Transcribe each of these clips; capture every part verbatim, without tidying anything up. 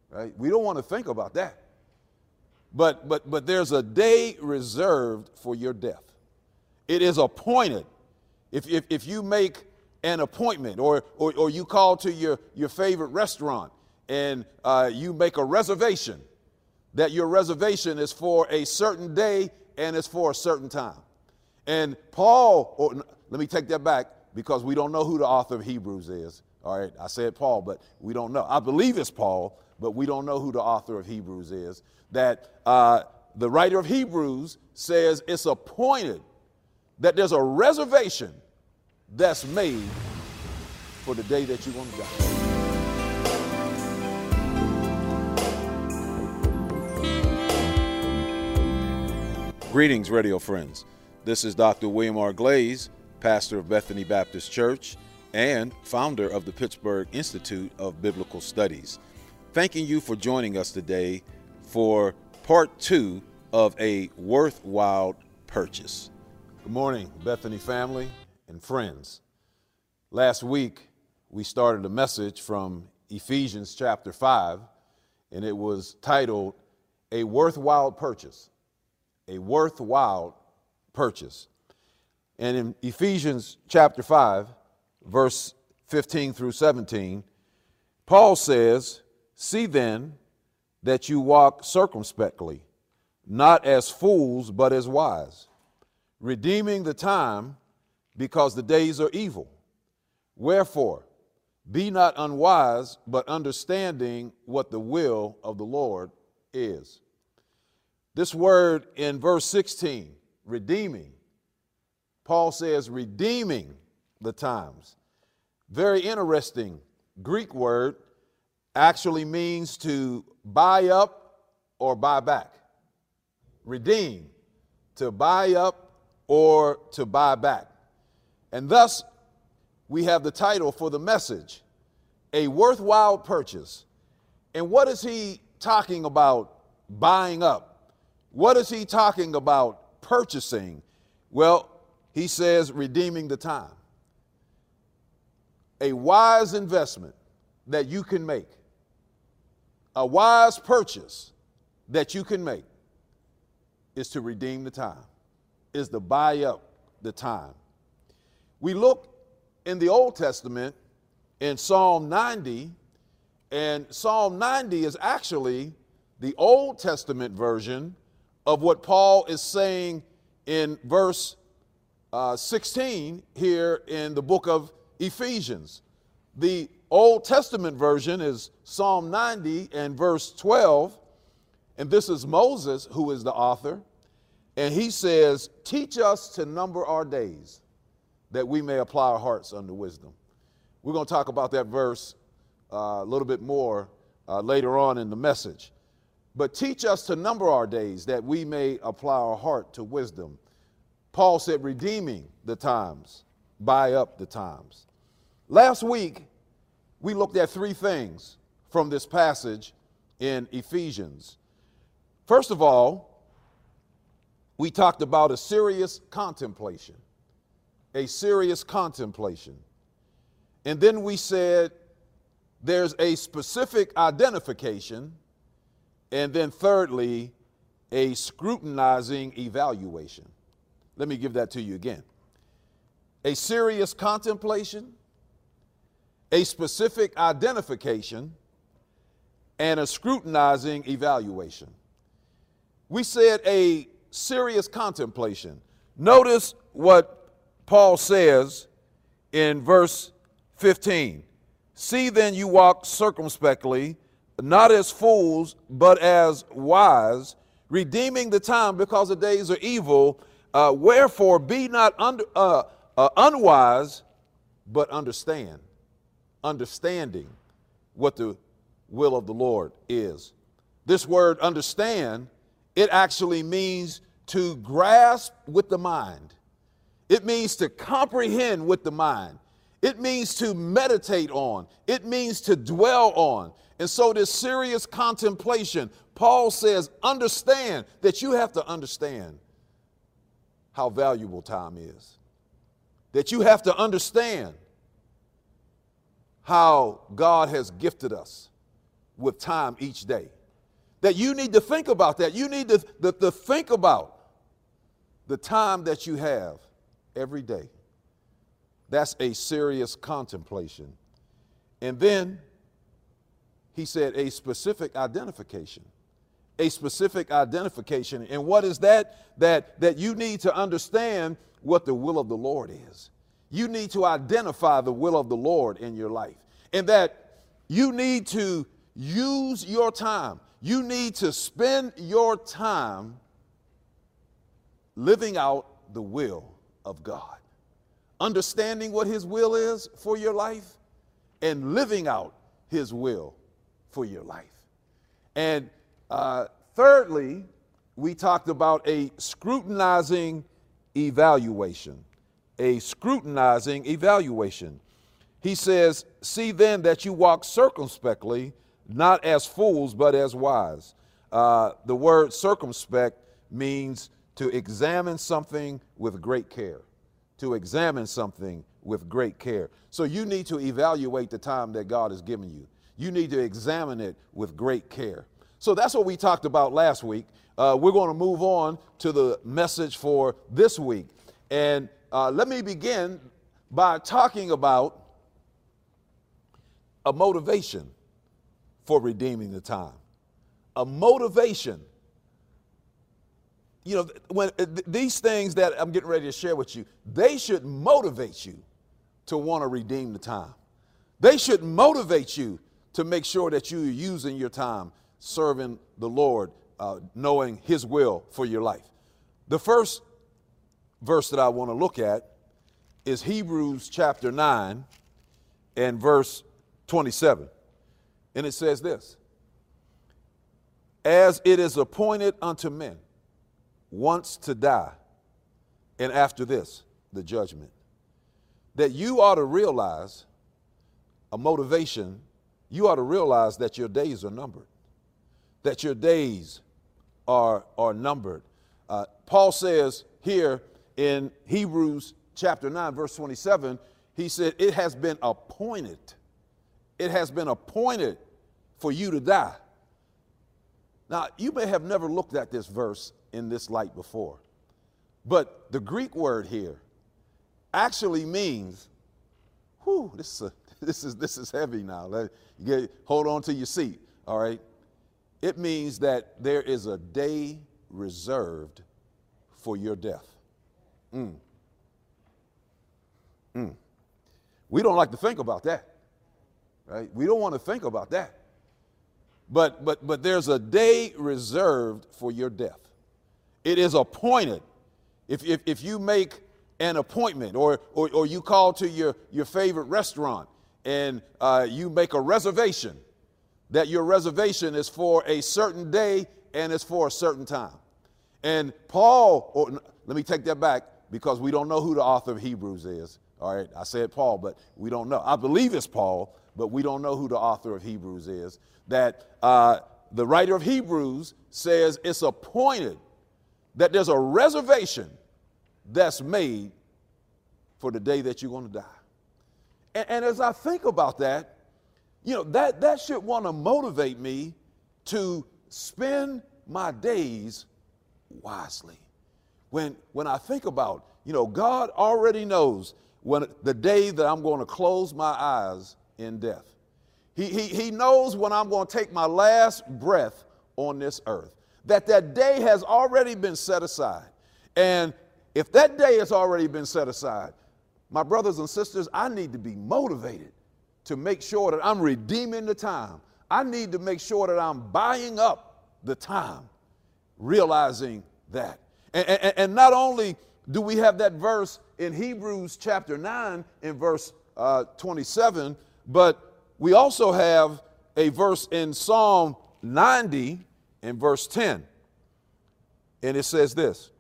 right? We don't want to think about that. But, but, but there's a day reserved for your death. It is appointed. If, if, if you make an appointment or, or, or you call to your, your favorite restaurant and uh, you make a reservation, that your reservation is for a certain day and it's for a certain time. And Paul, or let me take that back because we don't know who the author of Hebrews is. All right, I said Paul, but we don't know. I believe it's Paul, but we don't know who the author of Hebrews is. That uh, the writer of Hebrews says it's appointed that there's a reservation that's made for the day that you're going to die. Greetings, radio friends. This is Doctor William R. Glaze, pastor of Bethany Baptist Church and founder of the Pittsburgh Institute of Biblical Studies. Thanking you for joining us today for part two of A Worthwhile Purchase. Good morning, Bethany family and friends. Last week, we started a message from Ephesians chapter five, and it was titled A Worthwhile Purchase. A worthwhile purchase. And in Ephesians chapter five, verse fifteen through seventeen, Paul says, "See then that you walk circumspectly, not as fools, but as wise, redeeming the time, because the days are evil. Wherefore, be not unwise, but understanding what the will of the Lord is." This word in verse sixteen, redeeming, Paul says redeeming the times. Very interesting Greek word, actually means to buy up or buy back. Redeem, to buy up or to buy back. And thus, we have the title for the message, A Worthwhile Purchase. And what is he talking about buying up? What is he talking about purchasing? Well, he says redeeming the time. A wise investment that you can make. A wise purchase that you can make is to redeem the time, is to buy up the time. We look in the Old Testament in Psalm ninety, and Psalm ninety is actually the Old Testament version of what Paul is saying in verse uh, sixteen here in the book of Ephesians. The Old Testament version is Psalm ninety and verse twelve, and this is Moses who is the author, and he says, "Teach us to number our days, that we may apply our hearts unto wisdom." We're going to talk about that verse uh, a little bit more uh, later on in the message. But teach us to number our days, that we may apply our heart to wisdom. Paul said, redeeming the times, buy up the times. Last week, we looked at three things from this passage in Ephesians. First of all, we talked about a serious contemplation, a serious contemplation. And then we said there's a specific identification. And then thirdly, a scrutinizing evaluation. Let me give that to you again. A serious contemplation, a specific identification, and a scrutinizing evaluation. We said a serious contemplation. Notice what Paul says in verse fifteen. "See then you walk circumspectly, not as fools, but as wise, redeeming the time, because the days are evil. Uh, wherefore, be not under, uh, uh, unwise, but understand." Understanding what the will of the Lord is. This word understand, it actually means to grasp with the mind. It means to comprehend with the mind. It means to meditate on. It means to dwell on. And so this serious contemplation, Paul says, understand that you have to understand how valuable time is. That you have to understand how God has gifted us with time each day. That you need to think about that. You need to, to, to think about the time that you have every day. That's a serious contemplation. And then he said a specific identification. A specific identification. And what is that? That, that you need to understand what the will of the Lord is. You need to identify the will of the Lord in your life. And that you need to use your time. You need to spend your time living out the will of God. Understanding what his will is for your life and living out his will for your life. And uh, thirdly, we talked about a scrutinizing evaluation. A scrutinizing evaluation. He says, see then that you walk circumspectly, not as fools, but as wise. Uh, the word circumspect means to examine something with great care. To examine something with great care. So you need to evaluate the time that God has given you. You need to examine it with great care. So that's what we talked about last week. Uh, we're going to move on to the message for this week. And uh, let me begin by talking about a motivation for redeeming the time. A motivation. You know, when uh, these things that I'm getting ready to share with you, they should motivate you to want to redeem the time. They should motivate you to make sure that you're using your time serving the Lord, uh, knowing his will for your life. The first verse that I want to look at is Hebrews chapter nine and verse twenty-seven. And it says this: as it is appointed unto men once to die, and after this, the judgment. That you ought to realize a motivation. You ought to realize that your days are numbered. That your days are, are numbered. Uh, Paul says here in Hebrews chapter nine, verse twenty-seven, he said, it has been appointed. It has been appointed for you to die. Now, you may have never looked at this verse in this light before, but the Greek word here actually means, whew, this is, a, this is, this is heavy now. Let, you get, hold on to your seat, all right? It means that there is a day reserved for your death. Mm. Mm. We don't like to think about that, right? We don't want to think about that. But, but, but there's a day reserved for your death. It is appointed. If, if, if you make an appointment or, or, or you call to your, your favorite restaurant and uh, you make a reservation, that your reservation is for a certain day and it's for a certain time. And Paul, or let me take that back because we don't know who the author of Hebrews is. All right, I said Paul, but we don't know. I believe it's Paul, but we don't know who the author of Hebrews is. That uh, the writer of Hebrews says it's appointed that there's a reservation that's made for the day that you're going to die. And, and as I think about that, you know, that, that should want to motivate me to spend my days wisely. When, when I think about, you know, God already knows when the day that I'm going to close my eyes in death. He, he, he knows when I'm going to take my last breath on this earth. That that day has already been set aside. And if that day has already been set aside, my brothers and sisters, I need to be motivated to make sure that I'm redeeming the time. I need to make sure that I'm buying up the time, realizing that. And, and, and not only do we have that verse in Hebrews chapter nine in verse uh, twenty-seven, but we also have a verse in Psalm ninety in verse ten. And it says this: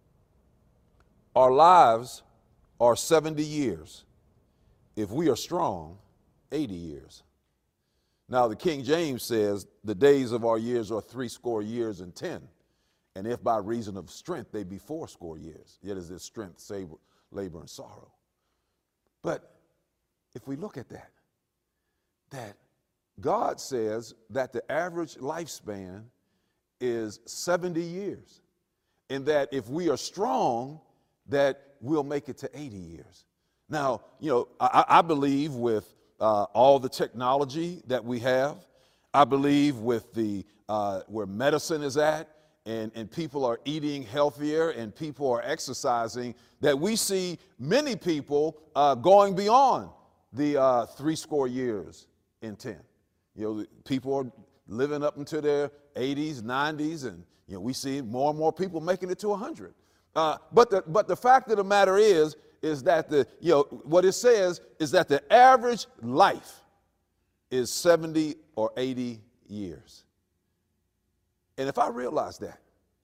our lives are seventy years. If we are strong, eighty years. Now the King James says the days of our years are three score years and ten. And if by reason of strength they be four score years, yet is this strength, save, labor, and sorrow. But if we look at that, that God says that the average lifespan is seventy years, and that if we are strong, that we'll make it to eighty years. Now, you know, I, I believe with uh, all the technology that we have, I believe with the uh, where medicine is at, and, and people are eating healthier and people are exercising, that we see many people uh, going beyond the uh, three score years in ten. You know, people are living up into their eighties, nineties, and you know, we see more and more people making it to one hundred. Uh, but the but the fact of the matter is, is that the you know what it says is that the average life is seventy or eighty years. And if I realize that,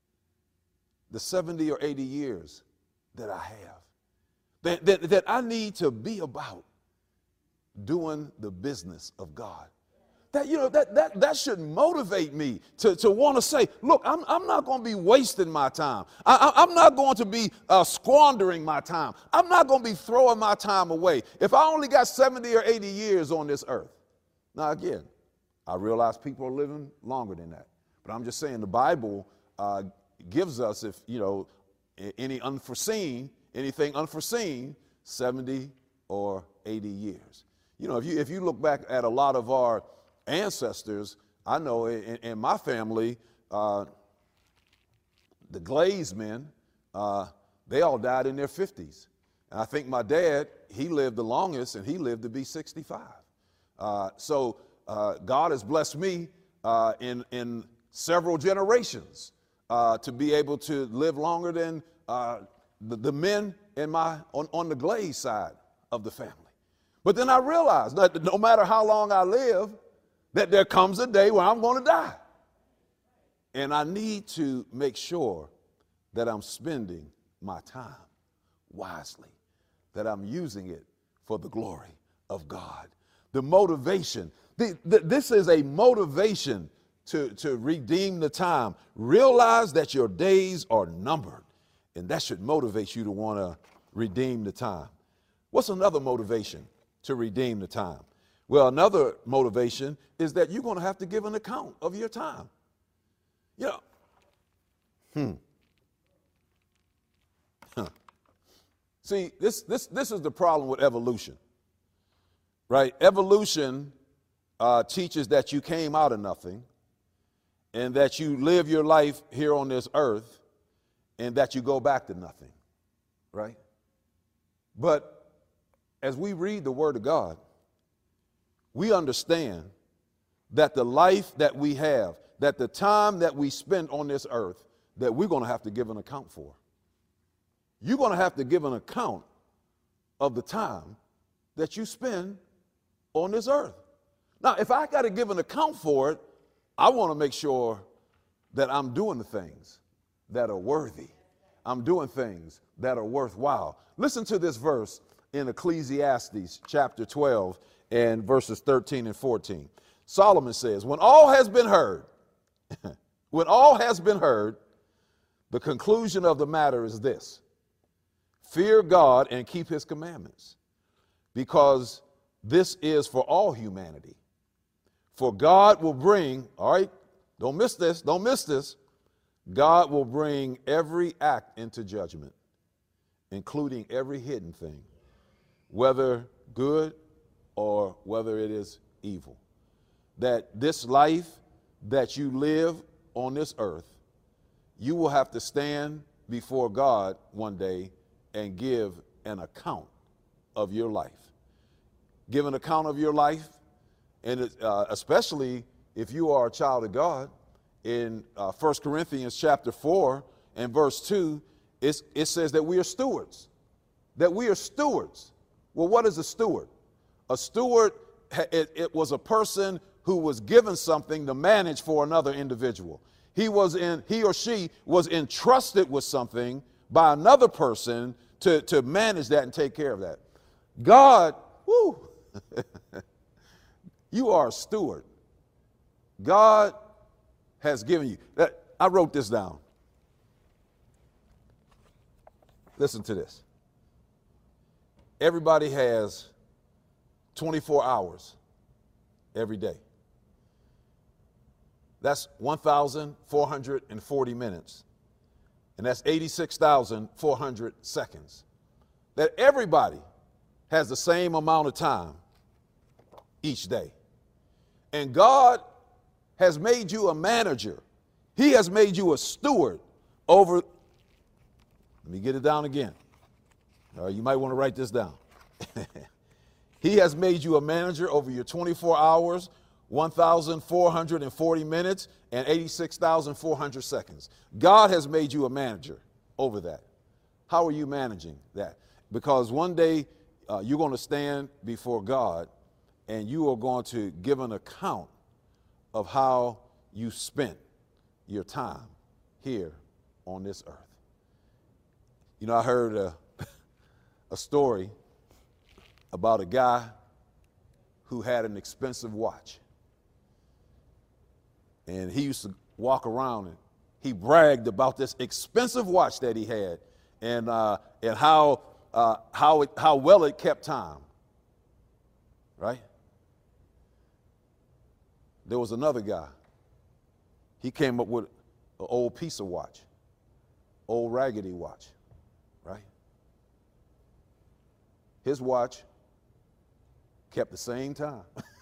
the seventy or eighty years that I have, that, that, that I need to be about doing the business of God. That, you know, that, that, that should motivate me to, to want to say, look, I'm, I'm not going to be wasting my time. I, I, I'm not going to be uh, squandering my time. I'm not going to be throwing my time away. If I only got seventy or eighty years on this earth. Now, again, I realize people are living longer than that. But I'm just saying the Bible uh, gives us, if, you know, any unforeseen, anything unforeseen, seventy or eighty years. You know, if you, if you look back at a lot of our ancestors, I know in, in my family, uh, the Glaze men, uh, they all died in their fifties. And I think my dad, he lived the longest, and he lived to be sixty-five. Uh, so uh, God has blessed me uh, in, in several generations uh, to be able to live longer than uh, the, the men in my, on, on the Glaze side of the family. But then I realized that no matter how long I live, that there comes a day where I'm going to die. And I need to make sure that I'm spending my time wisely, that I'm using it for the glory of God. The motivation, the, the, this is a motivation to, to redeem the time. Realize that your days are numbered, and that should motivate you to want to redeem the time. What's another motivation to redeem the time? Well, another motivation is that you're going to have to give an account of your time. You know, hmm. Huh. See, this, this, this is the problem with evolution, right? Evolution uh, teaches that you came out of nothing and that you live your life here on this earth and that you go back to nothing, right? But as we read the Word of God, we understand that the life that we have, that the time that we spend on this earth, that we're going to have to give an account for. You're going to have to give an account of the time that you spend on this earth. Now, if I got to give an account for it, I want to make sure that I'm doing the things that are worthy. I'm doing things that are worthwhile. Listen to this verse in Ecclesiastes chapter twelve and verses thirteen and fourteen. Solomon says, when all has been heard, when all has been heard, the conclusion of the matter is this: fear God and keep his commandments, because this is for all humanity. For God will bring, all right, don't miss this, don't miss this. God will bring every act into judgment, including every hidden thing, whether good or whether it is evil. That this life that you live on this earth, you will have to stand before God one day and give an account of your life. Give an account of your life, and uh, especially if you are a child of God. In uh, First Corinthians chapter four and verse two, it's, it says that we are stewards, that we are stewards. Well, what is a steward? A steward, it, it was a person who was given something to manage for another individual. He was in, he or she was entrusted with something by another person to, to manage that and take care of that. God, whoo, you are a steward. God has given you. I wrote this down. Listen to this. Everybody has twenty-four hours every day. That's one thousand four hundred forty minutes. And that's eighty-six thousand four hundred seconds. That everybody has the same amount of time each day. And God has made you a manager. He has made you a steward over, let me get it down again. Uh, you might want to write this down. He has made you a manager over your twenty-four hours, one thousand four hundred forty minutes, and eighty-six thousand four hundred seconds. God has made you a manager over that. How are you managing that? Because one day uh, you're going to stand before God and you are going to give an account of how you spent your time here on this earth. You know, I heard a, a story about a guy who had an expensive watch. And he used to walk around and he bragged about this expensive watch that he had and uh, and how uh, how it, how well it kept time. Right? There was another guy. He came up with an old piece of watch, old raggedy watch. Right? His watch kept the same time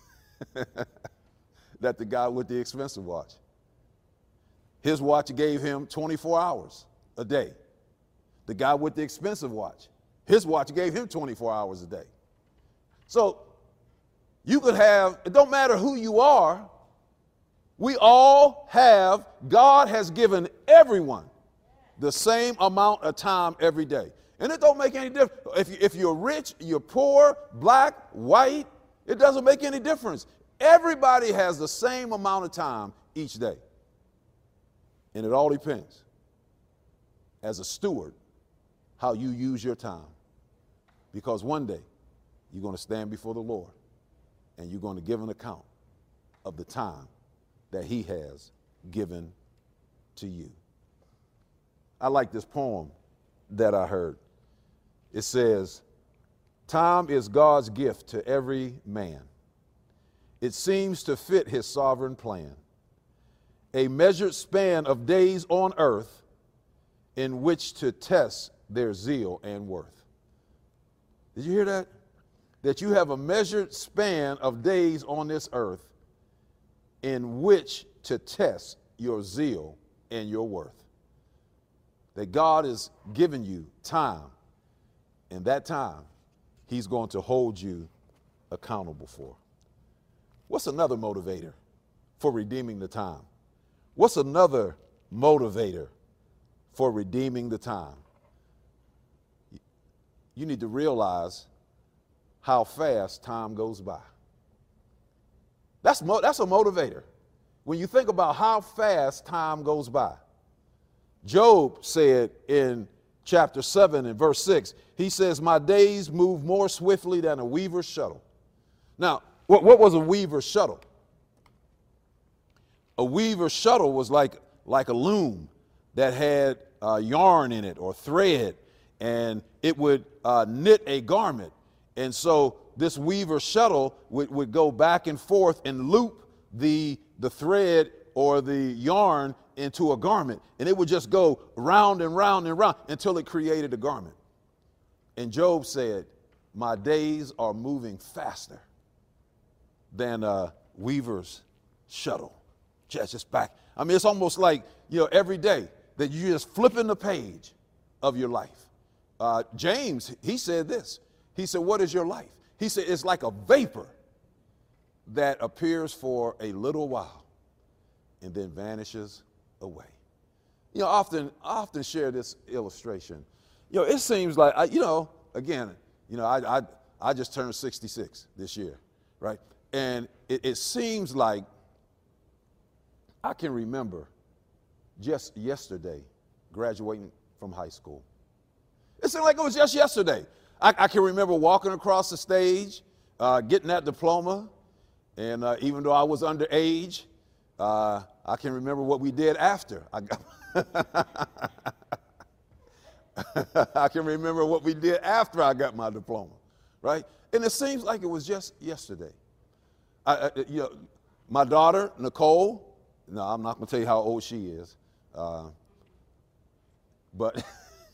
that the guy with the expensive watch. His watch gave him twenty-four hours a day. The guy with the expensive watch, his watch gave him twenty-four hours a day. So you could have, it don't matter who you are, we all have, God has given everyone the same amount of time every day. And it don't make any difference. If, you, if you're rich, you're poor, black, white, it doesn't make any difference. Everybody has the same amount of time each day. And it all depends, as a steward, how you use your time. Because one day, you're going to stand before the Lord, and you're going to give an account of the time that he has given to you. I like this poem that I heard. It says, time is God's gift to every man. It seems to fit his sovereign plan. A measured span of days on earth in which to test their zeal and worth. Did you hear that? That you have a measured span of days on this earth in which to test your zeal and your worth. That God has given you time, and that time he's going to hold you accountable for. What's another motivator for redeeming the time? What's another motivator for redeeming the time? You need to realize how fast time goes by. That's, mo- that's a motivator. When you think about how fast time goes by. Job said in chapter seven and verse six, he says, my days move more swiftly than a weaver's shuttle. Now, what, what was a weaver's shuttle? A weaver's shuttle was like, like a loom that had uh, yarn in it or thread, and it would uh, knit a garment. And so this weaver's shuttle would, would go back and forth and loop the, the thread or the yarn into a garment. And it would just go round and round and round until it created a garment. And Job said, my days are moving faster than a weaver's shuttle. Just, just back. I mean, it's almost like, you know, every day that you're just flipping the page of your life. Uh, James, he said this. He said, what is your life? He said, it's like a vapor that appears for a little while and then vanishes away. You know, often, I often share this illustration. You know, it seems like, I, you know, again, you know, I, I, I just turned sixty-six this year, right? And it, it seems like I can remember just yesterday graduating from high school. It seemed like it was just yesterday. I, I can remember walking across the stage, uh, getting that diploma, and uh, even though I was underage, uh, I can remember what we did after. I, got I can remember what we did after I got my diploma, right? And it seems like it was just yesterday. I, I, you know, my daughter, Nicole, no, I'm not going to tell you how old she is. Uh, but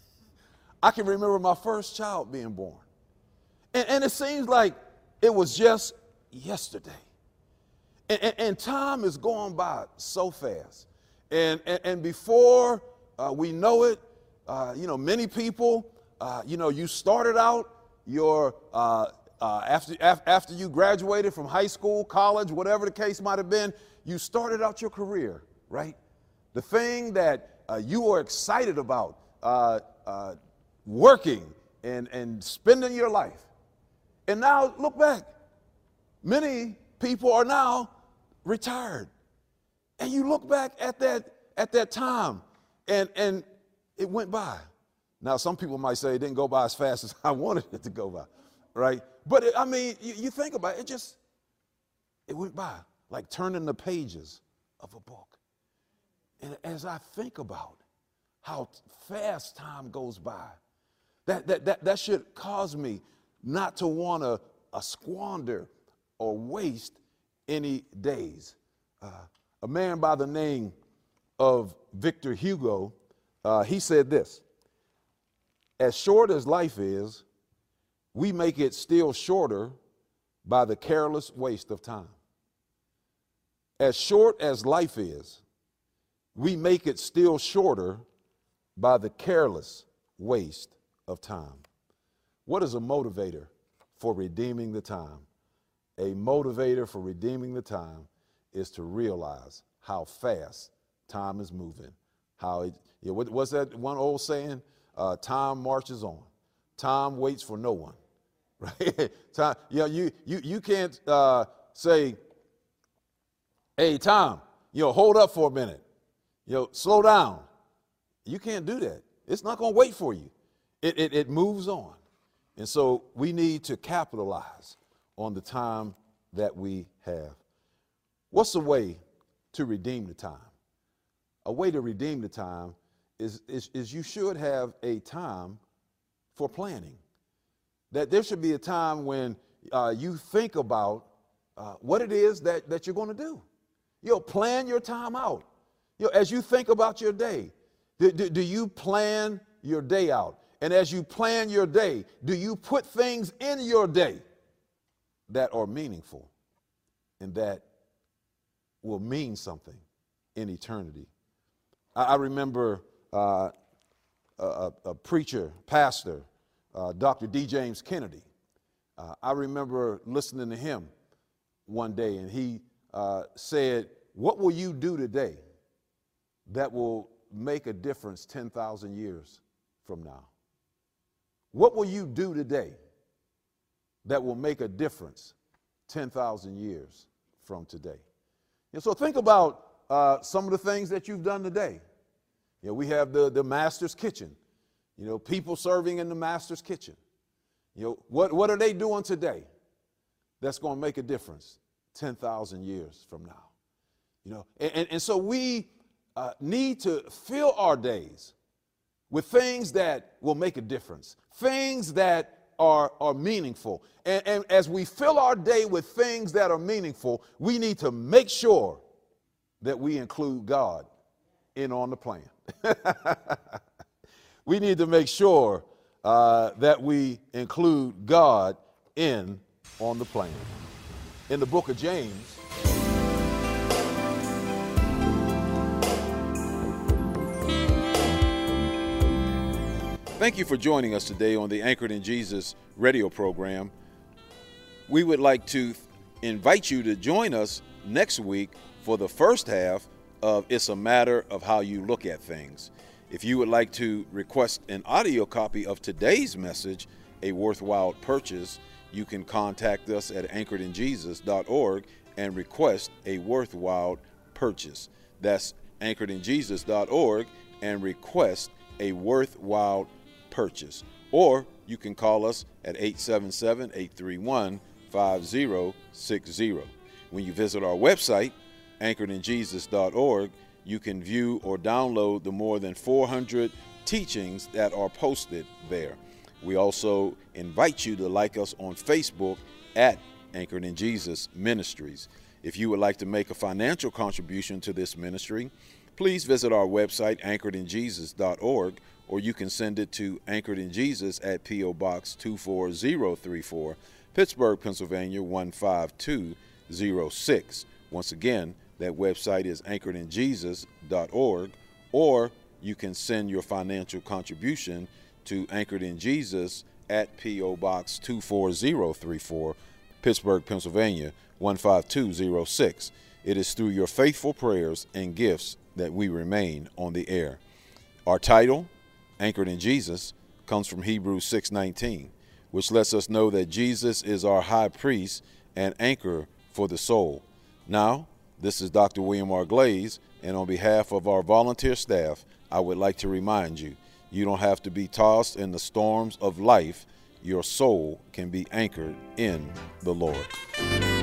I can remember my first child being born. And, and it seems like it was just yesterday. And, and, and time is going by so fast. And, and, and before uh, we know it, uh, you know, many people, uh, you know, you started out your, uh, uh, after, af- after you graduated from high school, college, whatever the case might have been, you started out your career, right? The thing that uh, you were excited about, uh, uh, working and, and spending your life. And now look back. Many people are now retired. And you look back at that at that time and, and it went by. Now, some people might say it didn't go by as fast as I wanted it to go by, right? But it, I mean, you, you think about it, it just, it went by like turning the pages of a book. And as I think about how fast time goes by, that, that, that, that should cause me not to want to uh, squander or waste any days. Uh, a man by the name of Victor Hugo, uh, he said this: as short as life is, we make it still shorter by the careless waste of time. As short as life is, we make it still shorter by the careless waste of time. What is a motivator for redeeming the time? A motivator for redeeming the time is to realize how fast time is moving. How it, you know, what, what's that one old saying? Uh, time marches on. Time waits for no one. Right? Time, you know, you you you can't uh, say, "Hey, time, you know, hold up for a minute. You know, slow down." You can't do that. It's not going to wait for you. It, it it moves on, and so we need to capitalize on the time that we have. What's the way to redeem the time? A way to redeem the time is, is, is you should have a time for planning. That there should be a time when uh, you think about uh, what it is that, that you're going to do. You know, plan your time out. You know, as you think about your day, do, do, do you plan your day out? And as you plan your day, do you put things in your day that are meaningful and that will mean something in eternity? I, I remember uh, a, a preacher, pastor, uh, Doctor D. James Kennedy. Uh, I remember listening to him one day, and he uh, said, "What will you do today that will make a difference ten thousand years from now? What will you do today that will make a difference ten thousand years from today?" And so think about uh, some of the things that you've done today. You know, we have the, the master's kitchen, you know, people serving in the master's kitchen. You know, what, what are they doing today that's going to make a difference ten thousand years from now? You know, and, and, and so we uh, need to fill our days with things that will make a difference, things that are, are meaningful. And, and as we fill our day with things that are meaningful, we need to make sure that we include God in on the plan. We need to make sure uh, that we include God in on the plan. In the book of James, thank you for joining us today on the Anchored in Jesus radio program. We would like to invite you to join us next week for the first half of It's a Matter of How You Look at Things. If you would like to request an audio copy of today's message, A Worthwhile Purchase, you can contact us at anchored in jesus dot org and request a worthwhile purchase. That's anchored in jesus dot org and request a worthwhile purchase. Or you can call us at eight seven seven, eight three one, five zero six zero. When you visit our website, anchored in jesus dot org, you can view or download the more than four hundred teachings that are posted there. We also invite you to like us on Facebook at Anchored in Jesus Ministries. If you would like to make a financial contribution to this ministry, please visit our website, anchored in jesus dot org, or you can send it to Anchored in Jesus at P O. Box two four zero three four, Pittsburgh, Pennsylvania one five two zero six. Once again, that website is anchored in jesus dot org, or you can send your financial contribution to Anchored in Jesus at P O. Box two four zero three four, Pittsburgh, Pennsylvania one five two zero six. It is through your faithful prayers and gifts that we remain on the air. Our title, Anchored in Jesus, comes from Hebrews six nineteen, which lets us know that Jesus is our high priest and anchor for the soul. Now, this is Doctor William R. Glaze, and on behalf of our volunteer staff, I would like to remind you, you don't have to be tossed in the storms of life. Your soul can be anchored in the Lord.